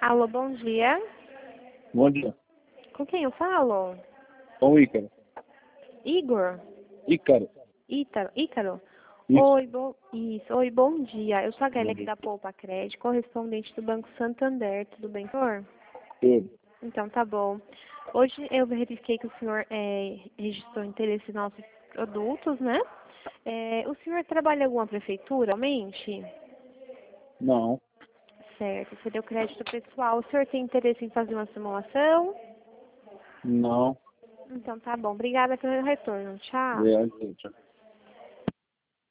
Alô, bom dia. Bom dia. Com quem eu falo? Com o Ícaro. Igor? Ícaro. Ícaro? Isso. Oi, bom dia. Eu sou a Gayle Bom aqui dia. da Poupa Crédito, correspondente do Banco Santander. Tudo bem, senhor? Tudo. Então, tá bom. Hoje eu verifiquei que o senhor registrou interesse em nossos produtos, né? O senhor trabalha em alguma prefeitura, realmente? Não. Certo, você deu crédito pessoal. O senhor tem interesse em fazer uma simulação? Não. Então, tá bom. Obrigada pelo retorno. Tchau. É, gente.